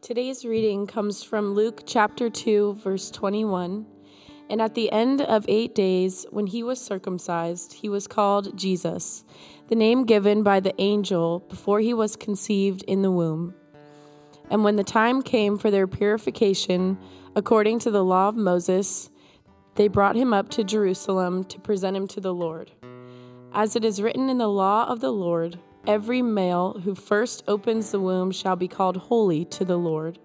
Today's reading comes from Luke chapter 2, verse 21. And at the end of 8 days, when he was circumcised, he was called Jesus, the name given by the angel before he was conceived in the womb. And when the time came for their purification, according to the law of Moses, they brought him up to Jerusalem to present him to the Lord. As it is written in the law of the Lord, every male who first opens the womb shall be called holy to the Lord.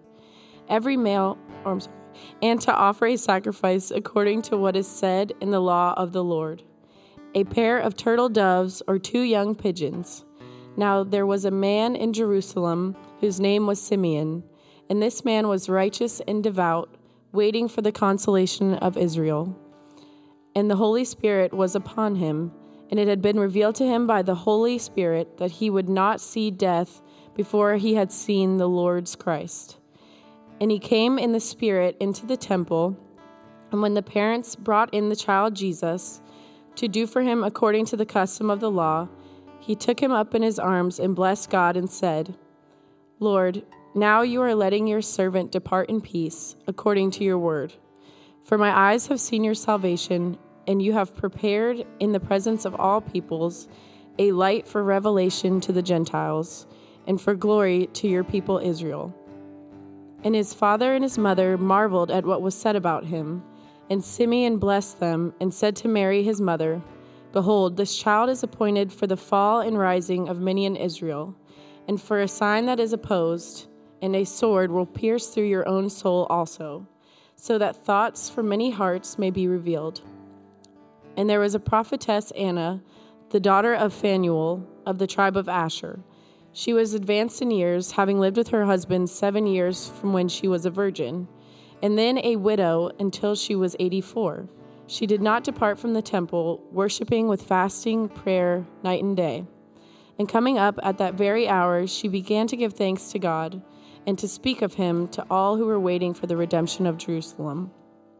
And to offer a sacrifice according to what is said in the law of the Lord, a pair of turtle doves or 2 young pigeons. Now there was a man in Jerusalem whose name was Simeon, and this man was righteous and devout, waiting for the consolation of Israel. And the Holy Spirit was upon him, and it had been revealed to him by the Holy Spirit that he would not see death before he had seen the Lord's Christ. And he came in the Spirit into the temple, and when the parents brought in the child Jesus to do for him according to the custom of the law, he took him up in his arms and blessed God and said, Lord, now you are letting your servant depart in peace, according to your word. For my eyes have seen your salvation, and you have prepared in the presence of all peoples a light for revelation to the Gentiles, and for glory to your people Israel. And his father and his mother marveled at what was said about him. And Simeon blessed them, and said to Mary his mother, Behold, this child is appointed for the fall and rising of many in Israel, and for a sign that is opposed, and a sword will pierce through your own soul also, so that thoughts from many hearts may be revealed. And there was a prophetess Anna, the daughter of Phanuel, of the tribe of Asher. She was advanced in years, having lived with her husband 7 years from when she was a virgin, and then a widow until she was 84. She did not depart from the temple, worshiping with fasting, prayer, night and day. And coming up at that very hour, she began to give thanks to God, and to speak of him to all who were waiting for the redemption of Jerusalem.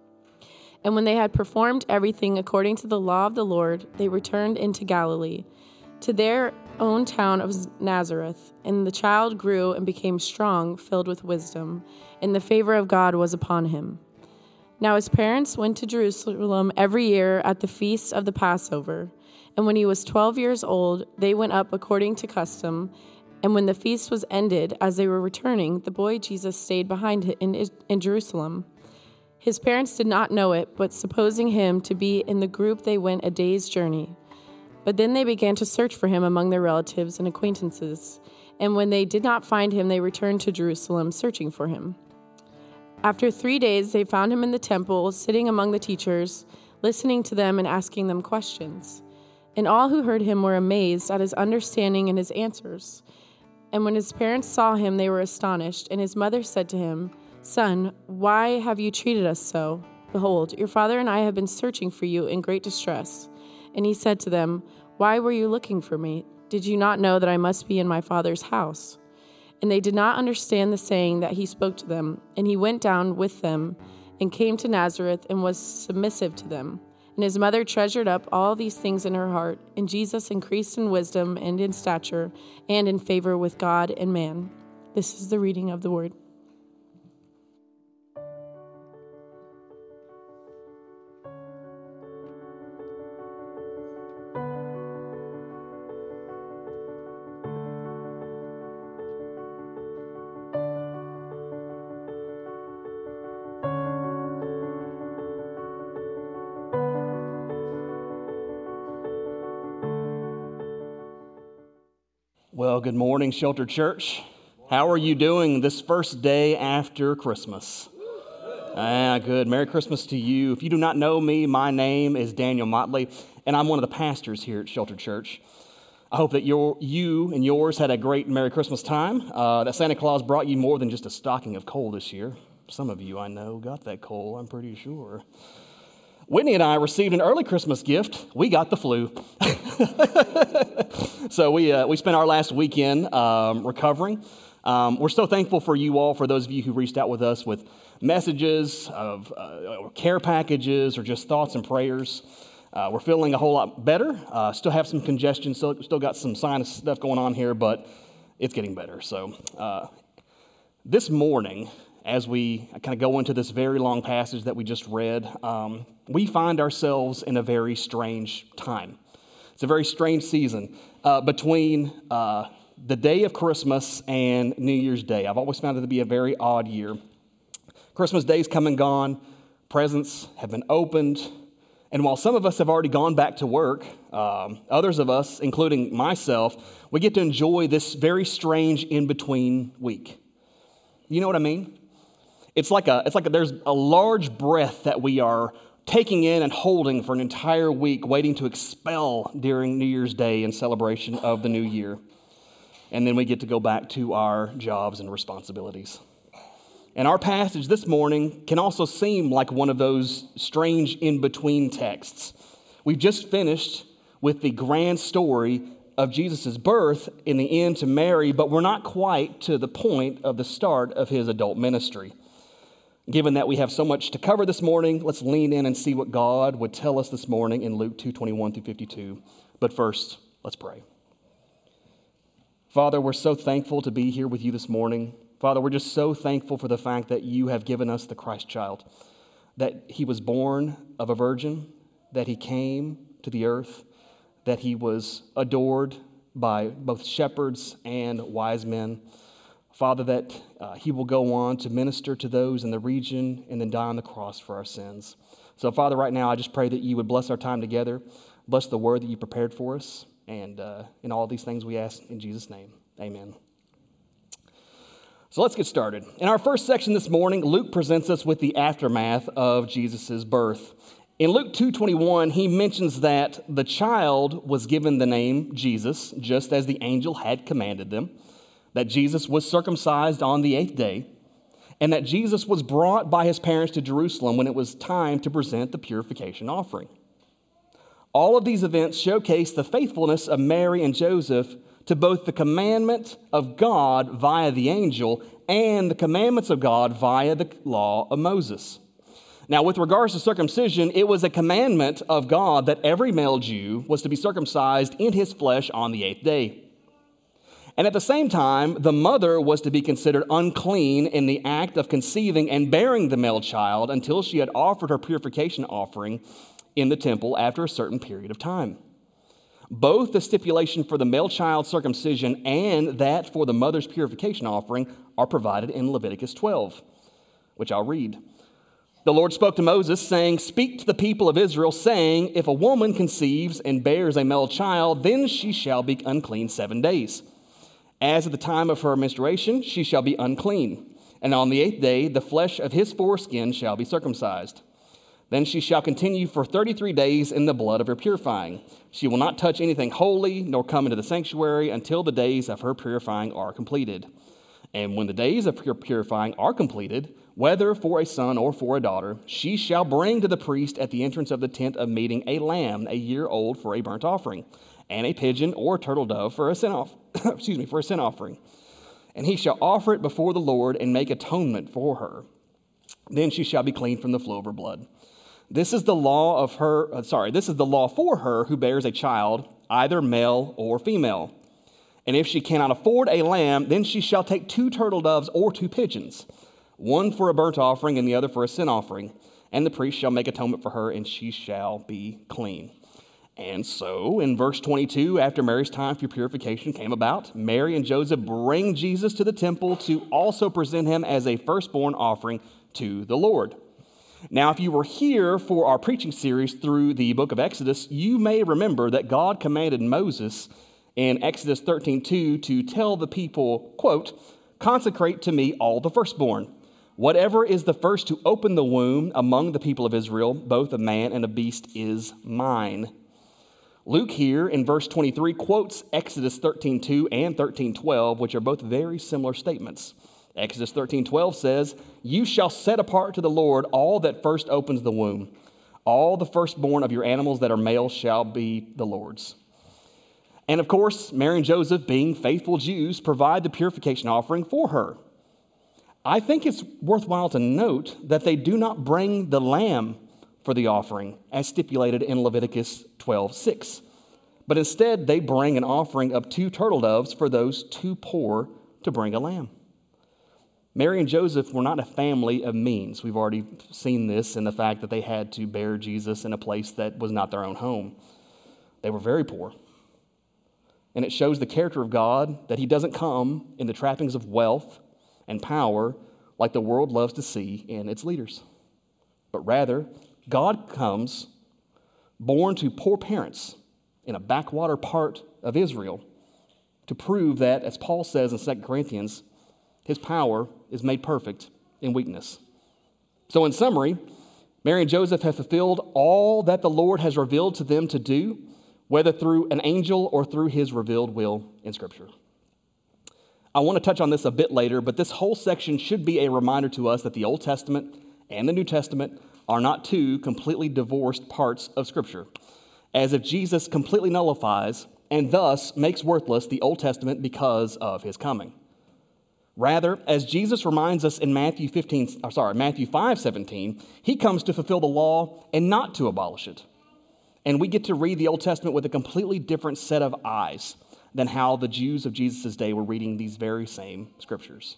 And when they had performed everything according to the law of the Lord, they returned into Galilee, to their own town of Nazareth. And the child grew and became strong, filled with wisdom, and the favor of God was upon him. Now his parents went to Jerusalem every year at the feast of the Passover. And when he was 12 years old, they went up according to custom. And when the feast was ended, as they were returning, the boy Jesus stayed behind in Jerusalem. His parents did not know it, but supposing him to be in the group, they went a day's journey. But then they began to search for him among their relatives and acquaintances. And when they did not find him, they returned to Jerusalem, searching for him. After 3 days, they found him in the temple, sitting among the teachers, listening to them and asking them questions. And all who heard him were amazed at his understanding and his answers. And when his parents saw him, they were astonished. And his mother said to him, Son, why have you treated us so? Behold, your father and I have been searching for you in great distress. And he said to them, Why were you looking for me? Did you not know that I must be in my father's house? And they did not understand the saying that he spoke to them. And he went down with them and came to Nazareth and was submissive to them. And his mother treasured up all these things in her heart. And Jesus increased in wisdom and in stature and in favor with God and man. This is the reading of the word. Well, good morning, Shelter Church. How are you doing this first day after Christmas? Good. Merry Christmas to you. If you do not know me, my name is Daniel Motley, and I'm one of the pastors here at Shelter Church. I hope that you and yours had a great Merry Christmas time, that Santa Claus brought you more than just a stocking of coal this year. Some of you, I know, got that coal, I'm pretty sure. Whitney and I received an early Christmas gift. We got the flu. So we spent our last weekend recovering. We're so thankful for you all, for those of you who reached out with us with messages of care packages or just thoughts and prayers. We're feeling a whole lot better. Still have some congestion, still got some sinus stuff going on here, but it's getting better. So This morning, as we kind of go into this very long passage that we just read, we find ourselves in a very strange time. It's a very strange season between the day of Christmas and New Year's Day. I've always found it to be a very odd year. Christmas Day's come and gone, presents have been opened, and while some of us have already gone back to work, others of us, including myself, we get to enjoy this very strange in-between week. You know what I mean? It's like there's a large breath that we are taking in and holding for an entire week, waiting to expel during New Year's Day in celebration of the new year. And then we get to go back to our jobs and responsibilities. And our passage this morning can also seem like one of those strange in-between texts. We've just finished with the grand story of Jesus' birth in the end to Mary, but we're not quite to the point of the start of his adult ministry. Given that we have so much to cover this morning, let's lean in and see what God would tell us this morning in Luke 2:21 through 52. But first, let's pray. Father, we're so thankful to be here with you this morning. Father, we're just so thankful for the fact that you have given us the Christ child, that he was born of a virgin, that he came to the earth, that he was adored by both shepherds and wise men. Father, that he will go on to minister to those in the region and then die on the cross for our sins. So, Father, right now, I just pray that you would bless our time together, bless the word that you prepared for us, and in all these things we ask in Jesus' name, amen. So let's get started. In our first section this morning, Luke presents us with the aftermath of Jesus' birth. In Luke 2:21, he mentions that the child was given the name Jesus, just as the angel had commanded them, that Jesus was circumcised on the 8th day, and that Jesus was brought by his parents to Jerusalem when it was time to present the purification offering. All of these events showcase the faithfulness of Mary and Joseph to both the commandment of God via the angel and the commandments of God via the law of Moses. Now, with regards to circumcision, it was a commandment of God that every male Jew was to be circumcised in his flesh on the 8th day. And at the same time, the mother was to be considered unclean in the act of conceiving and bearing the male child until she had offered her purification offering in the temple after a certain period of time. Both the stipulation for the male child's circumcision and that for the mother's purification offering are provided in Leviticus 12, which I'll read. The Lord spoke to Moses, saying, "Speak to the people of Israel, saying, if a woman conceives and bears a male child, then she shall be unclean 7 days. As at the time of her menstruation, she shall be unclean. And on the 8th day, the flesh of his foreskin shall be circumcised. Then she shall continue for 33 days in the blood of her purifying. She will not touch anything holy, nor come into the sanctuary until the days of her purifying are completed. And when the days of her purifying are completed, whether for a son or for a daughter, she shall bring to the priest at the entrance of the tent of meeting a lamb a year old for a burnt offering, and a pigeon or a turtle dove for a sin offering. And he shall offer it before the Lord and make atonement for her. Then she shall be clean from the flow of her blood. This is the law for her who bears a child, either male or female. And if she cannot afford a lamb, then she shall take 2 turtle doves or 2 pigeons, one for a burnt offering and the other for a sin offering. And the priest shall make atonement for her, and she shall be clean." And so, in verse 22, after Mary's time for purification came about, Mary and Joseph bring Jesus to the temple to also present him as a firstborn offering to the Lord. Now, if you were here for our preaching series through the book of Exodus, you may remember that God commanded Moses in Exodus 13:2 to tell the people, quote, "Consecrate to me all the firstborn. Whatever is the first to open the womb among the people of Israel, both of man and of beast, is mine." Luke here in verse 23 quotes Exodus 13:2 and 13:12, which are both very similar statements. Exodus 13:12 says, "You shall set apart to the Lord all that first opens the womb. All the firstborn of your animals that are male shall be the Lord's." And of course, Mary and Joseph, being faithful Jews, provide the purification offering for her. I think it's worthwhile to note that they do not bring the lamb for the offering as stipulated in Leviticus 12:6, but instead they bring an offering of 2 turtle doves for those too poor to bring a lamb. Mary and Joseph were not a family of means. We've already seen this in the fact that they had to bear Jesus in a place that was not their own home. They were very poor. And it shows the character of God, that he doesn't come in the trappings of wealth and power like the world loves to see in its leaders. But rather, God comes born to poor parents in a backwater part of Israel to prove that, as Paul says in 2 Corinthians, his power is made perfect in weakness. So in summary, Mary and Joseph have fulfilled all that the Lord has revealed to them to do, whether through an angel or through his revealed will in Scripture. I want to touch on this a bit later, but this whole section should be a reminder to us that the Old Testament and the New Testament are not two completely divorced parts of Scripture, as if Jesus completely nullifies and thus makes worthless the Old Testament because of his coming. Rather, as Jesus reminds us in Matthew 5:17, he comes to fulfill the law and not to abolish it. And we get to read the Old Testament with a completely different set of eyes than how the Jews of Jesus' day were reading these very same scriptures.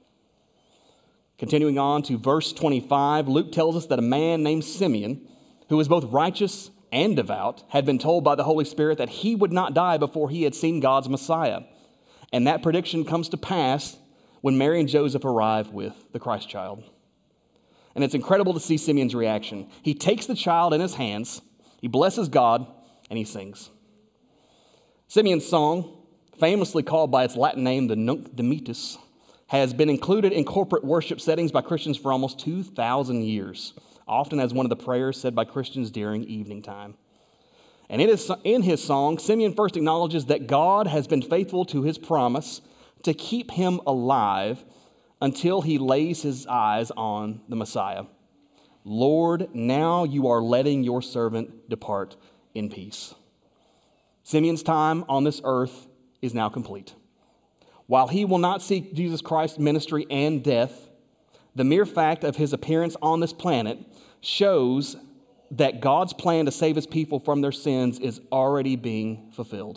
Continuing on to verse 25, Luke tells us that a man named Simeon, who was both righteous and devout, had been told by the Holy Spirit that he would not die before he had seen God's Messiah. And that prediction comes to pass when Mary and Joseph arrive with the Christ child. And it's incredible to see Simeon's reaction. He takes the child in his hands, he blesses God, and he sings. Simeon's song, famously called by its Latin name, the Nunc Dimittis, has been included in corporate worship settings by Christians for almost 2,000 years, often as one of the prayers said by Christians during evening time. And in his song, Simeon first acknowledges that God has been faithful to his promise to keep him alive until he lays his eyes on the Messiah. Lord, now you are letting your servant depart in peace. Simeon's time on this earth is now complete. While he will not see Jesus Christ's ministry and death, the mere fact of his appearance on this planet shows that God's plan to save his people from their sins is already being fulfilled.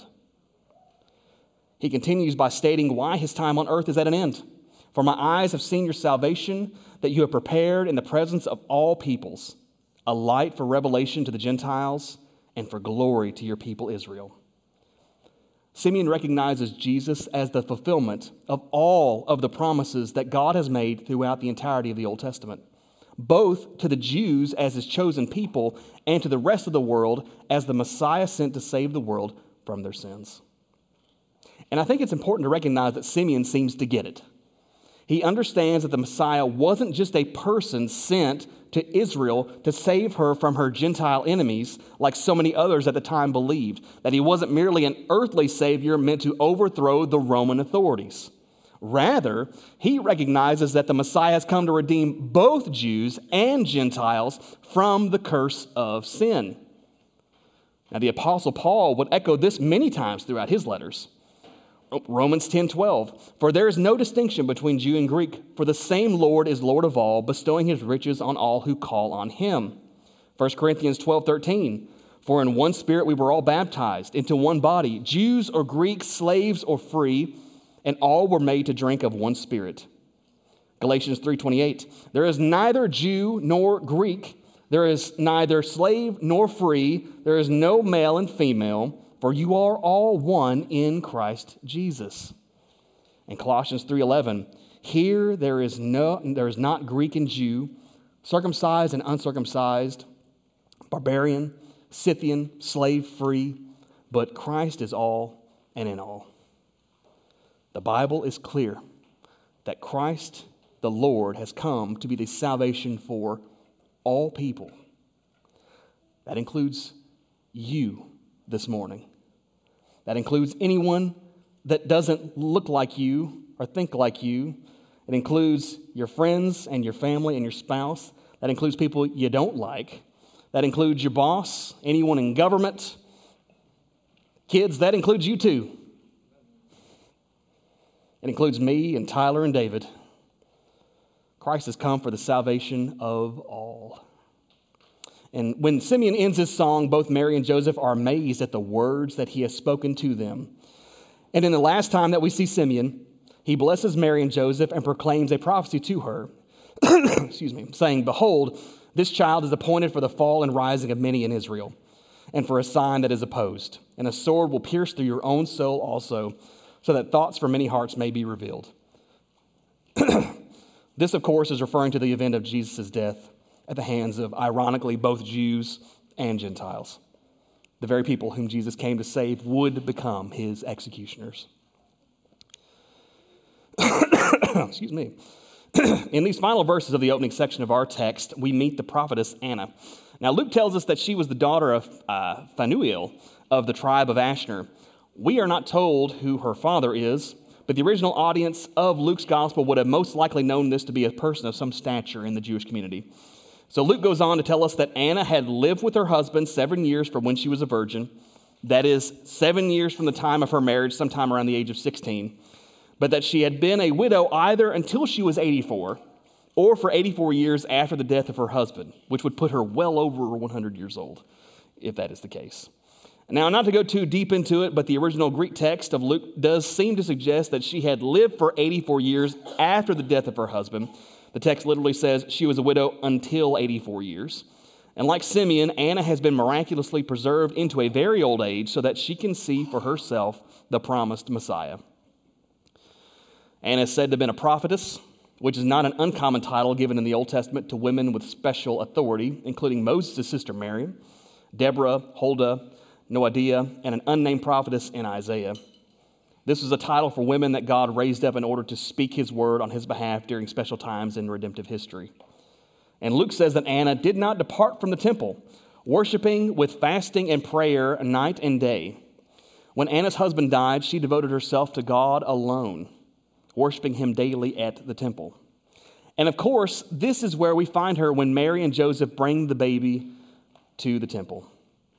He continues by stating why his time on earth is at an end. For my eyes have seen your salvation, that you have prepared in the presence of all peoples, a light for revelation to the Gentiles and for glory to your people Israel. Simeon recognizes Jesus as the fulfillment of all of the promises that God has made throughout the entirety of the Old Testament, both to the Jews as his chosen people and to the rest of the world as the Messiah sent to save the world from their sins. And I think it's important to recognize that Simeon seems to get it. He understands that the Messiah wasn't just a person sent to Israel to save her from her Gentile enemies, like so many others at the time believed, that he wasn't merely an earthly savior meant to overthrow the Roman authorities. Rather, he recognizes that the Messiah has come to redeem both Jews and Gentiles from the curse of sin. Now, the Apostle Paul would echo this many times throughout his letters. Romans 10:12, for there is no distinction between Jew and Greek, for the same Lord is Lord of all, bestowing his riches on all who call on him. 1 Corinthians 12:13, for in one spirit we were all baptized into one body, Jews or Greeks, slaves or free, and all were made to drink of one spirit. Galatians 3:28, there is neither Jew nor Greek, there is neither slave nor free, there is no male and female, for you are all one in Christ Jesus. And Colossians 3:11, here there is not Greek and Jew, circumcised and uncircumcised, barbarian, Scythian, slave free, but Christ is all and in all. The Bible is clear that Christ, the Lord, has come to be the salvation for all people. That includes you this morning. That includes anyone that doesn't look like you or think like you. It includes your friends and your family and your spouse. That includes people you don't like. That includes your boss, anyone in government. Kids, that includes you too. It includes me and Tyler and David. Christ has come for the salvation of all. And when Simeon ends his song, both Mary and Joseph are amazed at the words that he has spoken to them. And in the last time that we see Simeon, he blesses Mary and Joseph and proclaims a prophecy to her, excuse me, saying, "Behold, this child is appointed for the fall and rising of many in Israel, and for a sign that is opposed. And a sword will pierce through your own soul also, so that thoughts from many hearts may be revealed." This, of course, is referring to the event of Jesus' death at the hands of, ironically, both Jews and Gentiles. The very people whom Jesus came to save would become his executioners. Excuse me. In these final verses of the opening section of our text, we meet the prophetess Anna. Now, Luke tells us that she was the daughter of Phanuel of the tribe of Asher. We are not told who her father is, but the original audience of Luke's gospel would have most likely known this to be a person of some stature in the Jewish community. So Luke goes on to tell us that Anna had lived with her husband 7 years from when she was a virgin. That is, 7 years from the time of her marriage, sometime around the age of 16. But that she had been a widow either until she was 84 or for 84 years after the death of her husband, which would put her well over 100 years old, if that is the case. Now, not to go too deep into it, but the original Greek text of Luke does seem to suggest that she had lived for 84 years after the death of her husband. The text literally says she was a widow until 84 years. And like Simeon, Anna has been miraculously preserved into a very old age so that she can see for herself the promised Messiah. Anna is said to have been a prophetess, which is not an uncommon title given in the Old Testament to women with special authority, including Moses' sister Mary, Deborah, Huldah, Noadiah, and an unnamed prophetess in Isaiah. This was a title for women that God raised up in order to speak his word on his behalf during special times in redemptive history. And Luke says that Anna did not depart from the temple, worshiping with fasting and prayer night and day. When Anna's husband died, she devoted herself to God alone, worshiping him daily at the temple. And of course, this is where we find her when Mary and Joseph bring the baby to the temple.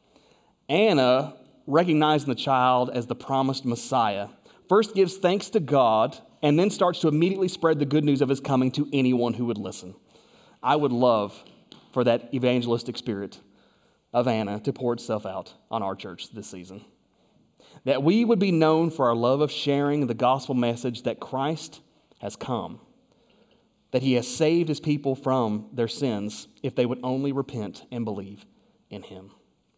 Anna, recognizing the child as the promised Messiah, first gives thanks to God and then starts to immediately spread the good news of his coming to anyone who would listen. I would love for that evangelistic spirit of Anna to pour itself out on our church this season. That we would be known for our love of sharing the gospel message that Christ has come, that he has saved his people from their sins if they would only repent and believe in him.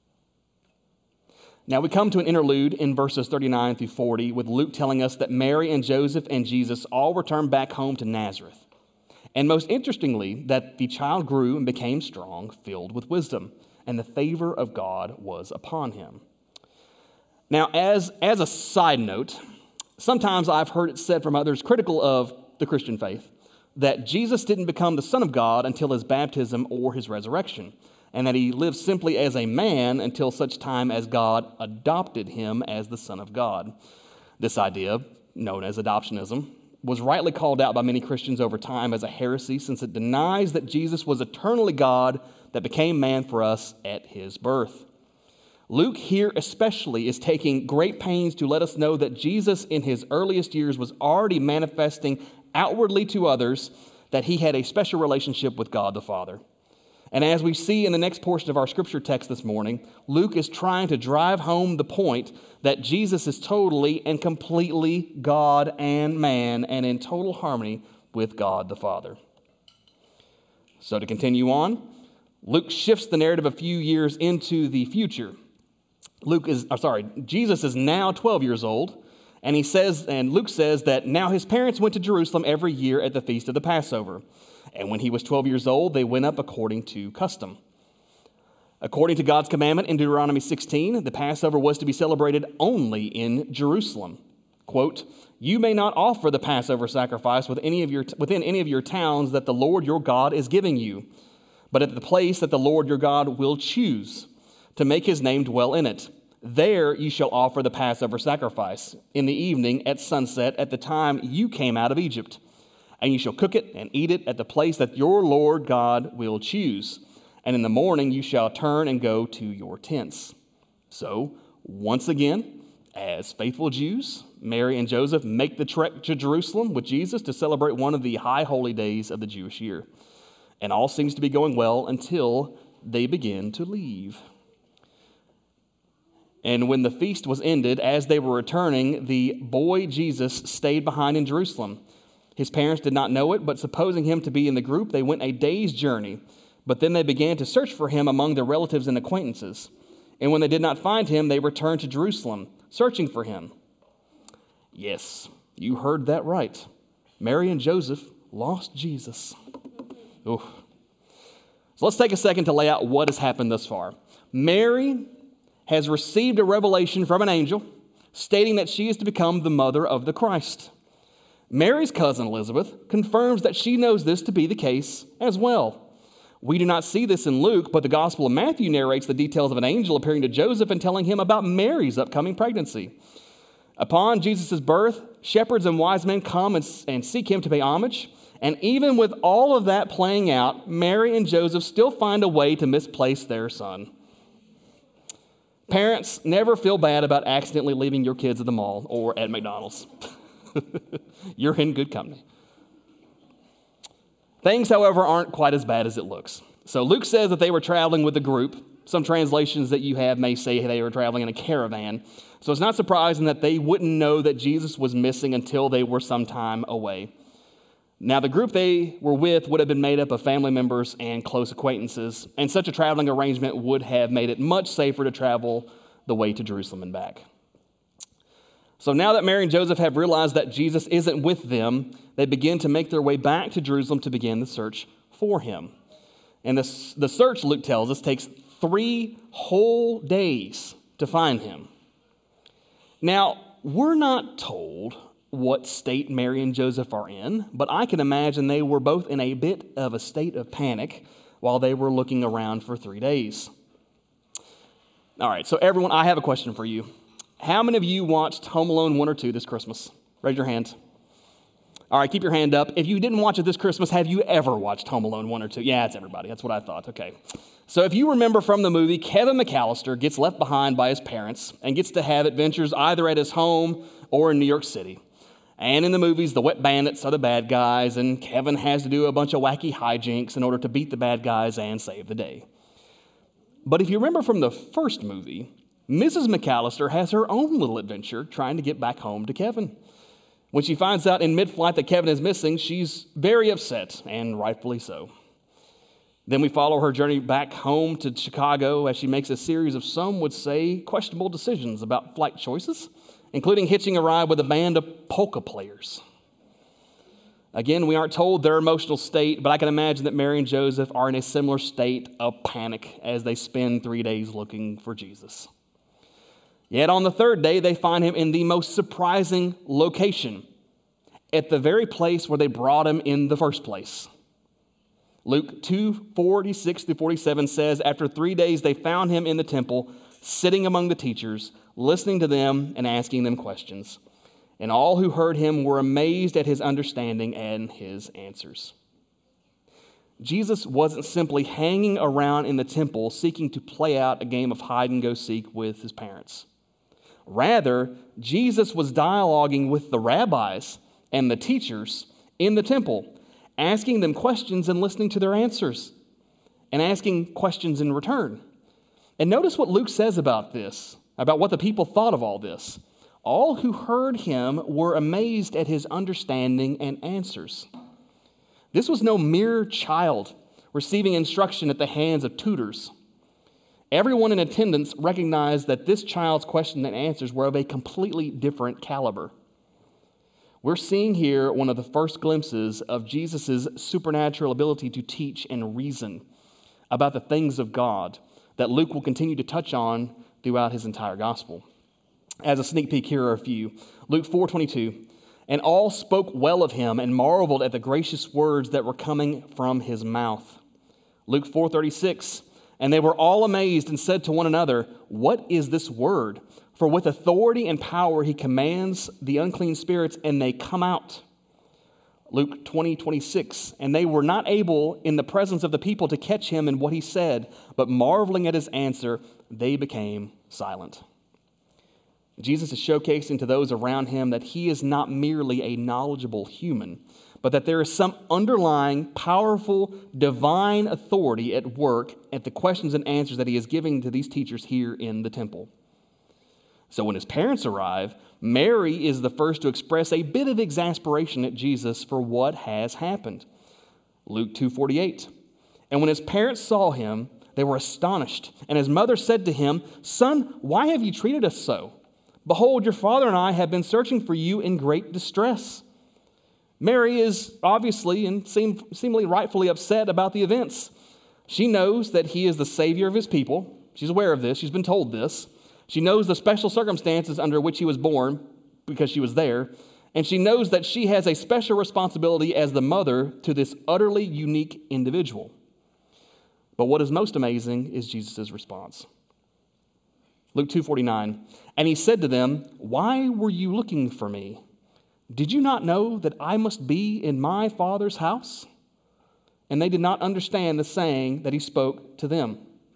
Now we come to an interlude in verses 39 through 40 with Luke telling us that Mary and Joseph and Jesus all returned back home to Nazareth. And most interestingly, that the child grew and became strong, filled with wisdom, and the favor of God was upon him. Now, as a side note, sometimes I've heard it said from others critical of the Christian faith that Jesus didn't become the Son of God until his baptism or his resurrection, and that he lived simply as a man until such time as God adopted him as the Son of God. This idea, known as adoptionism, was rightly called out by many Christians over time as a heresy, since it denies that Jesus was eternally God that became man for us at his birth. Luke here especially is taking great pains to let us know that Jesus in his earliest years was already manifesting outwardly to others that he had a special relationship with God the Father. And as we see in the next portion of our scripture text this morning, Luke is trying to drive home the point that Jesus is totally and completely God and man and in total harmony with God the Father. So to continue on, Luke shifts the narrative a few years into the future. Jesus is now 12 years old, and Luke says that now his parents went to Jerusalem every year at the feast of the Passover. And when he was 12 years old, they went up according to custom. According to God's commandment in Deuteronomy 16, the Passover was to be celebrated only in Jerusalem. Quote, "You may not offer the Passover sacrifice within any of your towns that the Lord your God is giving you, but at the place that the Lord your God will choose to make his name dwell in it. There you shall offer the Passover sacrifice in the evening at sunset at the time you came out of Egypt. And you shall cook it and eat it at the place that your Lord God will choose. And in the morning you shall turn and go to your tents." So, once again, as faithful Jews, Mary and Joseph make the trek to Jerusalem with Jesus to celebrate one of the high holy days of the Jewish year. And all seems to be going well until they begin to leave. And when the feast was ended, as they were returning, the boy Jesus stayed behind in Jerusalem. His parents did not know it, but supposing him to be in the group, they went a day's journey. But then they began to search for him among their relatives and acquaintances. And when they did not find him, they returned to Jerusalem, searching for him. Yes, you heard that right. Mary and Joseph lost Jesus. Oof. So let's take a second to lay out what has happened thus far. Mary has received a revelation from an angel stating that she is to become the mother of the Christ. Mary's cousin Elizabeth confirms that she knows this to be the case as well. We do not see this in Luke, but the Gospel of Matthew narrates the details of an angel appearing to Joseph and telling him about Mary's upcoming pregnancy. Upon Jesus' birth, shepherds and wise men come and seek him to pay homage. And even with all of that playing out, Mary and Joseph still find a way to misplace their son. Parents, never feel bad about accidentally leaving your kids at the mall or at McDonald's. You're in good company. Things, however, aren't quite as bad as it looks. So Luke says that they were traveling with a group. Some translations that you have may say they were traveling in a caravan. So it's not surprising that they wouldn't know that Jesus was missing until they were some time away. Now, the group they were with would have been made up of family members and close acquaintances, and such a traveling arrangement would have made it much safer to travel the way to Jerusalem and back. So now that Mary and Joseph have realized that Jesus isn't with them, they begin to make their way back to Jerusalem to begin the search for him. And the search, Luke tells us, takes 3 whole days to find him. Now, we're not told what state Mary and Joseph are in, but I can imagine they were both in a bit of a state of panic while they were looking around for 3 days. All right, so everyone, I have a question for you. How many of you watched Home Alone 1 or 2 this Christmas? Raise your hand. All right, keep your hand up. If you didn't watch it this Christmas, have you ever watched Home Alone 1 or 2? Yeah, it's everybody. That's what I thought. Okay. So if you remember from the movie, Kevin McAllister gets left behind by his parents and gets to have adventures either at his home or in New York City. And in the movies, the wet bandits are the bad guys, and Kevin has to do a bunch of wacky hijinks in order to beat the bad guys and save the day. But if you remember from the first movie, Mrs. McAllister has her own little adventure trying to get back home to Kevin. When she finds out in mid-flight that Kevin is missing, she's very upset, and rightfully so. Then we follow her journey back home to Chicago as she makes a series of, some would say, questionable decisions about flight choices, including hitching a ride with a band of polka players. Again, we aren't told their emotional state, but I can imagine that Mary and Joseph are in a similar state of panic as they spend 3 days looking for Jesus. Yet on the 3rd day, they find him in the most surprising location, at the very place where they brought him in the first place. Luke 2:46-47 says, after 3 days, they found him in the temple, sitting among the teachers, listening to them and asking them questions. And all who heard him were amazed at his understanding and his answers. Jesus wasn't simply hanging around in the temple seeking to play out a game of hide and go seek with his parents. Rather, Jesus was dialoguing with the rabbis and the teachers in the temple, asking them questions and listening to their answers, and asking questions in return. And notice what Luke says about this, about what the people thought of all this. All who heard him were amazed at his understanding and answers. This was no mere child receiving instruction at the hands of tutors. Everyone in attendance recognized that this child's questions and answers were of a completely different caliber. We're seeing here one of the first glimpses of Jesus' supernatural ability to teach and reason about the things of God that Luke will continue to touch on throughout his entire gospel. As a sneak peek, here are a few. Luke 4:22, and all spoke well of him and marveled at the gracious words that were coming from his mouth. Luke 4:36, and they were all amazed and said to one another, what is this word? For with authority and power he commands the unclean spirits, and they come out. Luke 20:26, and they were not able in the presence of the people to catch him in what he said, but marveling at his answer, they became silent. Jesus is showcasing to those around him that he is not merely a knowledgeable human, but that there is some underlying, powerful, divine authority at work at the questions and answers that he is giving to these teachers here in the temple. So when his parents arrive, Mary is the first to express a bit of exasperation at Jesus for what has happened. Luke 2:48. And when his parents saw him, they were astonished. And his mother said to him, "Son, why have you treated us so? Behold, your father and I have been searching for you in great distress." Mary is obviously and seemingly rightfully upset about the events. She knows that he is the Savior of his people. She's aware of this. She's been told this. She knows the special circumstances under which he was born because she was there. And she knows that she has a special responsibility as the mother to this utterly unique individual. But what is most amazing is Jesus' response. Luke 2:49, and he said to them, "Why were you looking for me? Did you not know that I must be in my Father's house?" And they did not understand the saying that he spoke to them.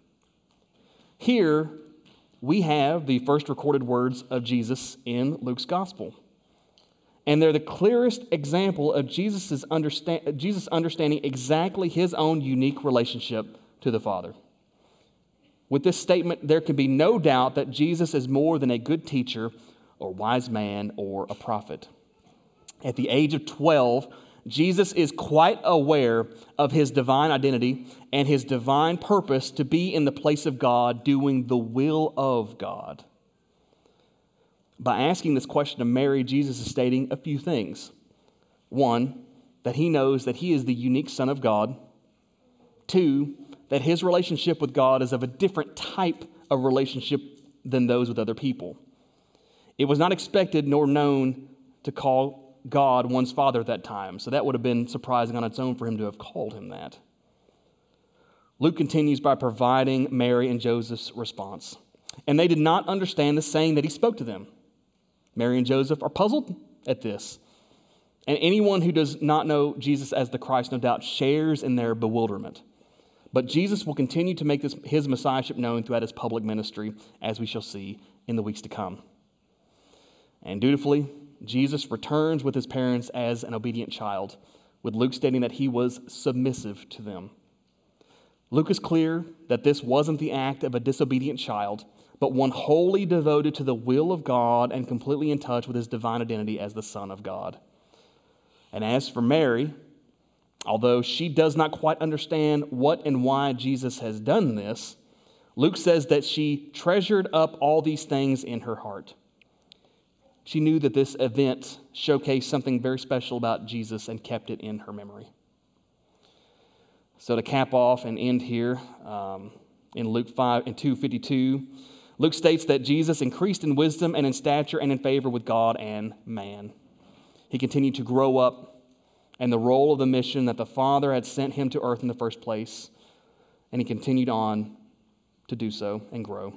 Here we have the first recorded words of Jesus in Luke's gospel. And they're the clearest example of Jesus understanding exactly his own unique relationship to the Father. With this statement, there can be no doubt that Jesus is more than a good teacher or wise man or a prophet. At the age of 12, Jesus is quite aware of his divine identity and his divine purpose to be in the place of God, doing the will of God. By asking this question of Mary, Jesus is stating a few things. One, that he knows that he is the unique Son of God. Two, that his relationship with God is of a different type of relationship than those with other people. It was not expected nor known to call God one's father at that time, so that would have been surprising on its own for him to have called him that. Luke continues by providing Mary and Joseph's response. And they did not understand the saying that he spoke to them. Mary and Joseph are puzzled at this. And anyone who does not know Jesus as the Christ, no doubt, shares in their bewilderment. But Jesus will continue to make his messiahship known throughout his public ministry, as we shall see in the weeks to come. And dutifully, Jesus returns with his parents as an obedient child, with Luke stating that he was submissive to them. Luke is clear that this wasn't the act of a disobedient child, but one wholly devoted to the will of God and completely in touch with his divine identity as the Son of God. And as for Mary, although she does not quite understand what and why Jesus has done this, Luke says that she treasured up all these things in her heart. She knew that this event showcased something very special about Jesus and kept it in her memory. So to cap off and end here, in Luke 5 and 2:52, Luke states that Jesus increased in wisdom and in stature and in favor with God and man. He continued to grow up in the role of the mission that the Father had sent him to earth in the first place, and he continued on to do so and grow.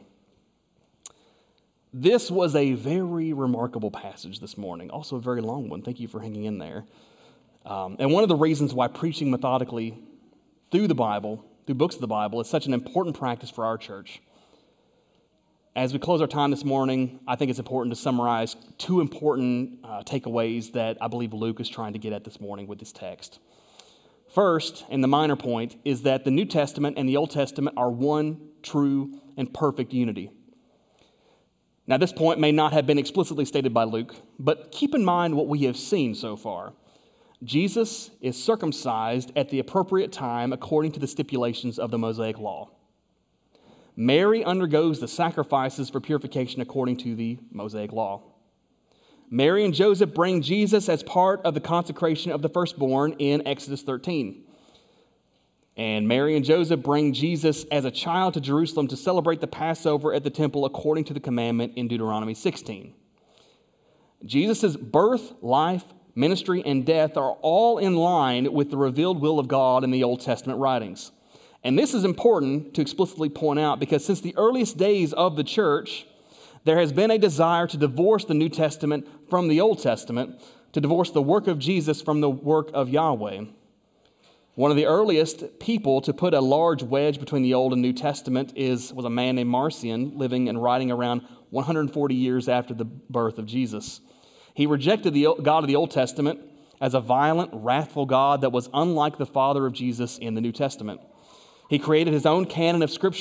This was a very remarkable passage this morning, also a very long one. Thank you for hanging in there. And one of the reasons why preaching methodically through the Bible, through books of the Bible, is such an important practice for our church. As we close our time this morning, I think it's important to summarize two important takeaways that I believe Luke is trying to get at this morning with this text. First, and the minor point, is that the New Testament and the Old Testament are one true and perfect unity. Now, this point may not have been explicitly stated by Luke, but keep in mind what we have seen so far. Jesus is circumcised at the appropriate time according to the stipulations of the Mosaic Law. Mary undergoes the sacrifices for purification according to the Mosaic Law. Mary and Joseph bring Jesus as part of the consecration of the firstborn in Exodus 13. And Mary and Joseph bring Jesus as a child to Jerusalem to celebrate the Passover at the temple according to the commandment in Deuteronomy 16. Jesus' birth, life, ministry, and death are all in line with the revealed will of God in the Old Testament writings. And this is important to explicitly point out because since the earliest days of the church, there has been a desire to divorce the New Testament from the Old Testament, to divorce the work of Jesus from the work of Yahweh. One of the earliest people to put a large wedge between the Old and New Testament was a man named Marcion, living and writing around 140 years after the birth of Jesus. He rejected the God of the Old Testament as a violent, wrathful God that was unlike the Father of Jesus in the New Testament. He created his own canon of Scripture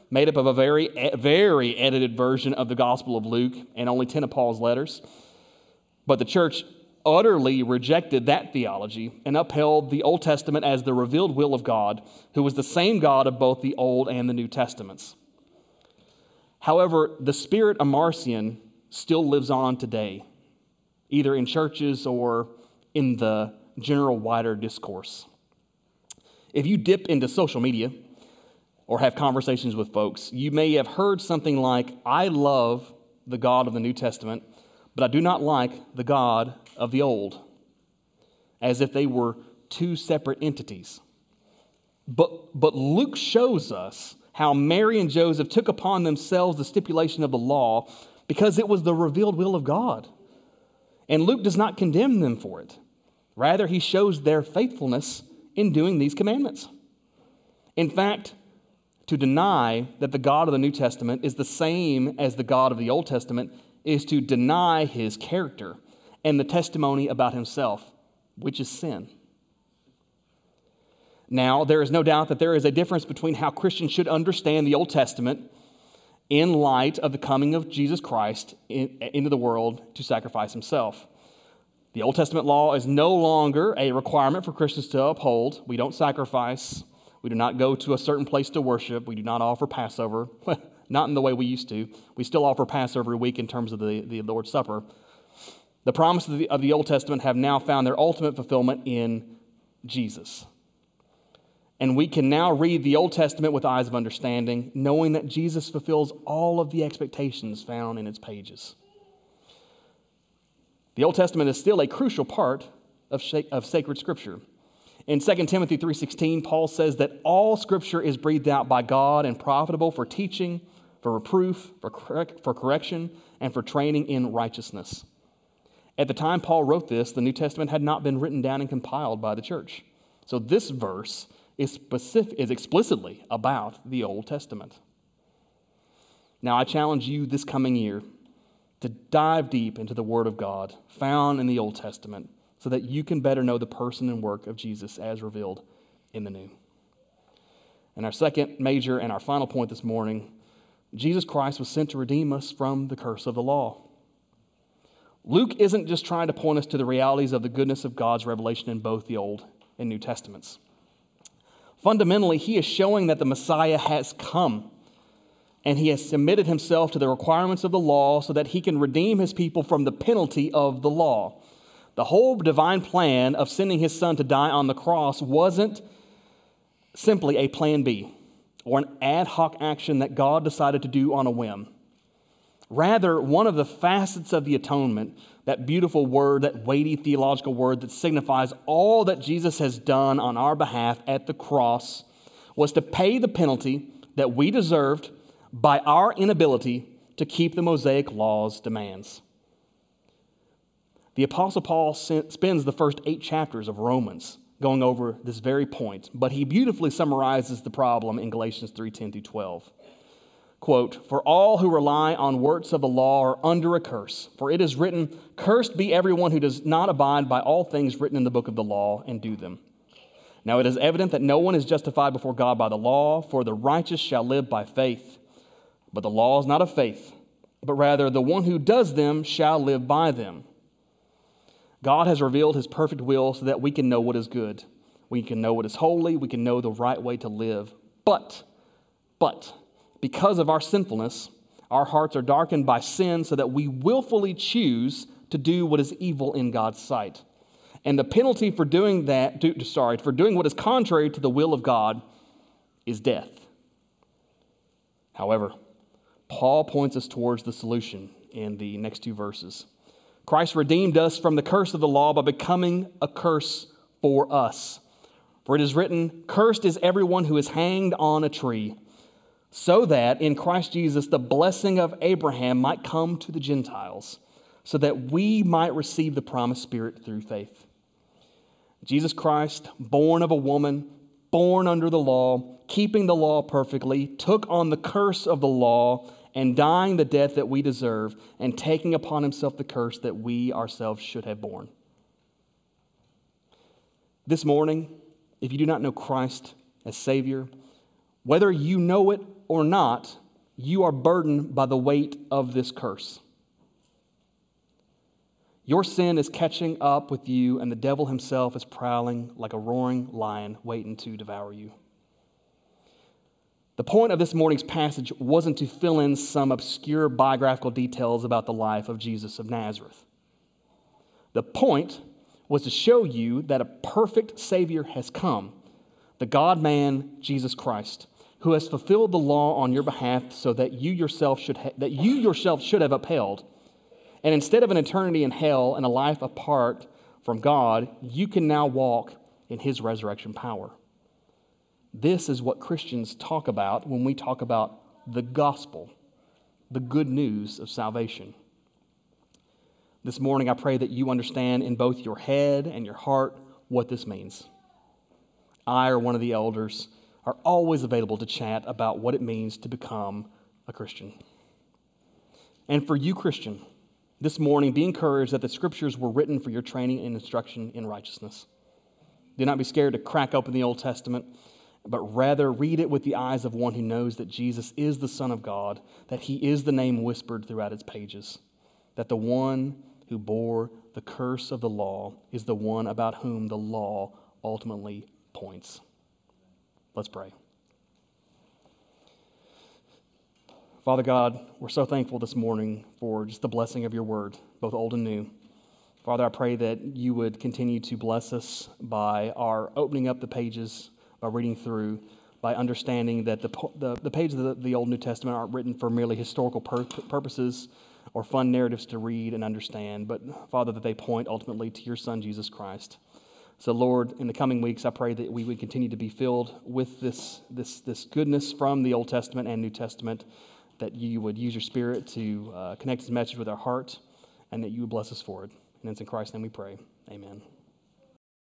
made up of a very edited version of the Gospel of Luke and only 10 of Paul's letters. But the church utterly rejected that theology and upheld the Old Testament as the revealed will of God, who was the same God of both the Old and the New Testaments. However, the spirit of Marcion still lives on today, either in churches or in the general wider discourse. If you dip into social media or have conversations with folks, you may have heard something like, "I love the God of the New Testament, but I do not like the God of the Old," as if they were two separate entities. But Luke shows us how Mary and Joseph took upon themselves the stipulation of the law because it was the revealed will of God. And Luke does not condemn them for it. Rather, he shows their faithfulness in doing these commandments. In fact, to deny that the God of the New Testament is the same as the God of the Old Testament is to deny his character and the testimony about himself, which is sin. Now, there is no doubt that there is a difference between how Christians should understand the Old Testament in light of the coming of Jesus Christ into the world to sacrifice himself. The Old Testament law is no longer a requirement for Christians to uphold. We don't sacrifice. We do not go to a certain place to worship. We do not offer Passover, not in the way we used to. We still offer Passover every week in terms of the Lord's Supper. The promises of the Old Testament have now found their ultimate fulfillment in Jesus. And we can now read the Old Testament with eyes of understanding, knowing that Jesus fulfills all of the expectations found in its pages. The Old Testament is still a crucial part of sacred Scripture. In 2 Timothy 3:16, Paul says that all Scripture is breathed out by God and profitable for teaching, for reproof, for correction, and for training in righteousness. At the time Paul wrote this, the New Testament had not been written down and compiled by the church. So this verse is explicitly about the Old Testament. Now, I challenge you this coming year to dive deep into the Word of God found in the Old Testament so that you can better know the person and work of Jesus as revealed in the New. And our second major and our final point this morning, Jesus Christ was sent to redeem us from the curse of the law. Luke isn't just trying to point us to the realities of the goodness of God's revelation in both the Old and New Testaments. Fundamentally, he is showing that the Messiah has come, and he has submitted himself to the requirements of the law so that he can redeem his people from the penalty of the law. The whole divine plan of sending his son to die on the cross wasn't simply a plan B or an ad hoc action that God decided to do on a whim. Rather, one of the facets of the atonement, that beautiful word, that weighty theological word that signifies all that Jesus has done on our behalf at the cross, was to pay the penalty that we deserved by our inability to keep the Mosaic law's demands. The Apostle Paul spends the first 8 chapters of Romans going over this very point, but he beautifully summarizes the problem in Galatians 3:10-12. Quote, "For all who rely on works of the law are under a curse. For it is written, 'Cursed be everyone who does not abide by all things written in the book of the law and do them.' Now it is evident that no one is justified before God by the law, for the righteous shall live by faith. But the law is not of faith, but rather the one who does them shall live by them." God has revealed his perfect will so that we can know what is good. We can know what is holy. We can know the right way to live. But, because of our sinfulness, our hearts are darkened by sin so that we willfully choose to do what is evil in God's sight. And the penalty for doing what is contrary to the will of God is death. However, Paul points us towards the solution in the next 2 verses. Christ redeemed us from the curse of the law by becoming a curse for us. For it is written, "Cursed is everyone who is hanged on a tree," so that in Christ Jesus the blessing of Abraham might come to the Gentiles, so that we might receive the promised Spirit through faith. Jesus Christ, born of a woman, born under the law, keeping the law perfectly, took on the curse of the law and dying the death that we deserve, and taking upon himself the curse that we ourselves should have borne. This morning, if you do not know Christ as Savior, Whether you know it or not, you are burdened by the weight of this curse. Your sin is catching up with you, and the devil himself is prowling like a roaring lion waiting to devour you. The point of this morning's passage wasn't to fill in some obscure biographical details about the life of Jesus of Nazareth. The point was to show you that a perfect Savior has come, the God-man, Jesus Christ, who has fulfilled the law on your behalf so that you yourself should have upheld. And instead of an eternity in hell and a life apart from God, you can now walk in his resurrection power. This is what Christians talk about when we talk about the gospel, the good news of salvation. This morning, I pray that you understand in both your head and your heart what this means. I or one of the elders are always available to chat about what it means to become a Christian. And for you, Christian, this morning, be encouraged that the scriptures were written for your training and instruction in righteousness. Do not be scared to crack open the Old Testament, but rather read it with the eyes of one who knows that Jesus is the Son of God, that he is the name whispered throughout its pages, that the one who bore the curse of the law is the one about whom the law ultimately points. Let's pray. Father God, we're so thankful this morning for just the blessing of your word, both old and new. Father, I pray that you would continue to bless us by our opening up the pages, by reading through, by understanding that the pages of the Old New Testament aren't written for merely historical purposes or fun narratives to read and understand, but, Father, that they point ultimately to your Son, Jesus Christ. So, Lord, in the coming weeks, I pray that we would continue to be filled with this goodness from the Old Testament and New Testament, that you would use your Spirit to connect this message with our heart, and that you would bless us for it. And it's in Christ's name we pray. Amen.